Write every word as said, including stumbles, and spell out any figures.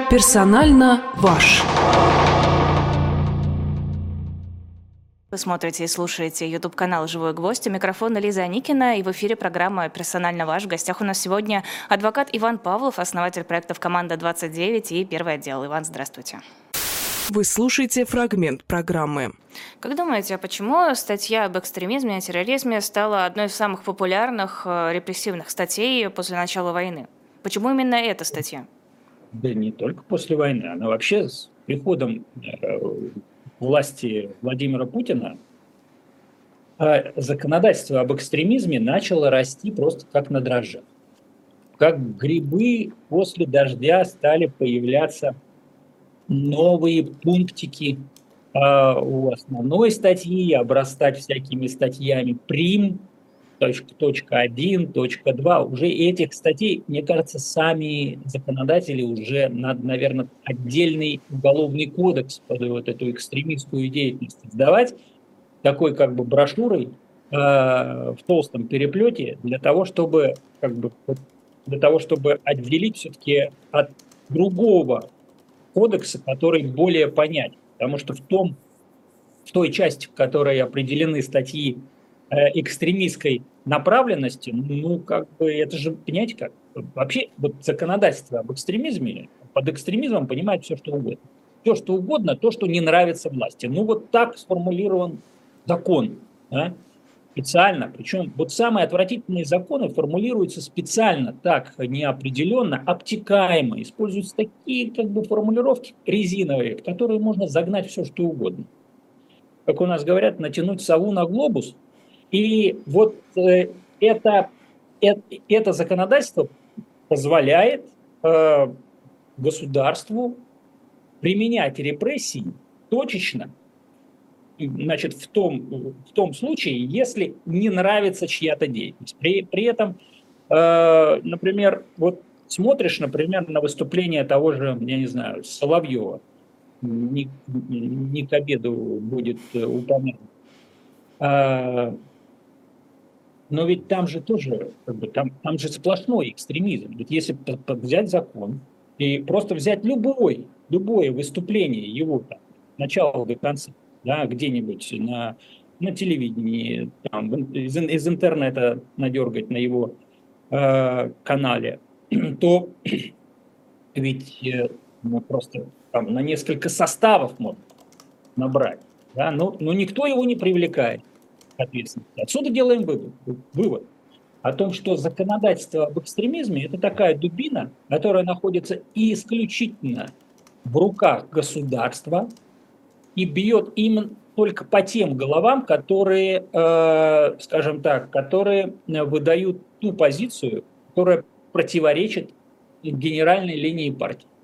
Персонально ваш. Вы смотрите и слушаете YouTube-канал «Живой гвоздь». У микрофона Лиза Аникина, и в эфире программа «Персонально ваш». В гостях у нас сегодня адвокат Иван Павлов, основатель проектов «Команда двадцать девять» и «Первый отдел». Иван, здравствуйте. Вы слушаете фрагмент программы. Как думаете, а почему статья об экстремизме и терроризме стала одной из самых популярных репрессивных статей после начала войны? Почему именно эта статья? Да не только после войны, она вообще с приходом э, власти Владимира Путина э, законодательство об экстремизме начало расти просто как на дрожжах. Как грибы после дождя стали появляться новые пунктики э, у основной статьи, обрастать всякими статьями прим, точка один, точка два. Уже этих статей, мне кажется, сами законодатели уже надо, наверное, отдельный уголовный кодекс под вот эту экстремистскую деятельность сдавать, такой как бы брошюрой э, в толстом переплете для того, чтобы как бы для того, чтобы отделить все-таки от другого кодекса, который более понятен. Потому что в том, в той части, в которой определены статьи экстремистской направленности, ну, как бы, это же, понимаете, как, вообще, вот законодательство об экстремизме, под экстремизмом понимает все, что угодно. Все, что угодно, то, что не нравится власти. Ну, вот так сформулирован закон, да, специально. Причем вот самые отвратительные законы формулируются специально так неопределенно, обтекаемо. Используются такие, как бы, формулировки резиновые, в которые можно загнать все, что угодно. Как у нас говорят, натянуть сову на глобус. И вот э, это, это, это законодательство позволяет э, государству применять репрессии точечно, значит, в том, в том случае, если не нравится чья-то деятельность. При, при этом, э, например, вот смотришь, например, на выступление того же, я не знаю, Соловьева, не, не к обеду будет упомянут. Но ведь там же тоже, как бы, там, там же сплошной экстремизм. Ведь если взять закон и просто взять любой, любое выступление его там, начала до конца, да, где-нибудь на, на телевидении, там, из, из интернета надергать на его э, канале, то ведь э, ну, просто там, на несколько составов можно набрать. Да? Но, но никто его не привлекает. Ответственности. Отсюда делаем вывод, вывод о том, что законодательство об экстремизме – это такая дубина, которая находится исключительно в руках государства и бьет именно только по тем головам, которые, э, скажем так, которые выдают ту позицию, которая противоречит генеральной линии партии.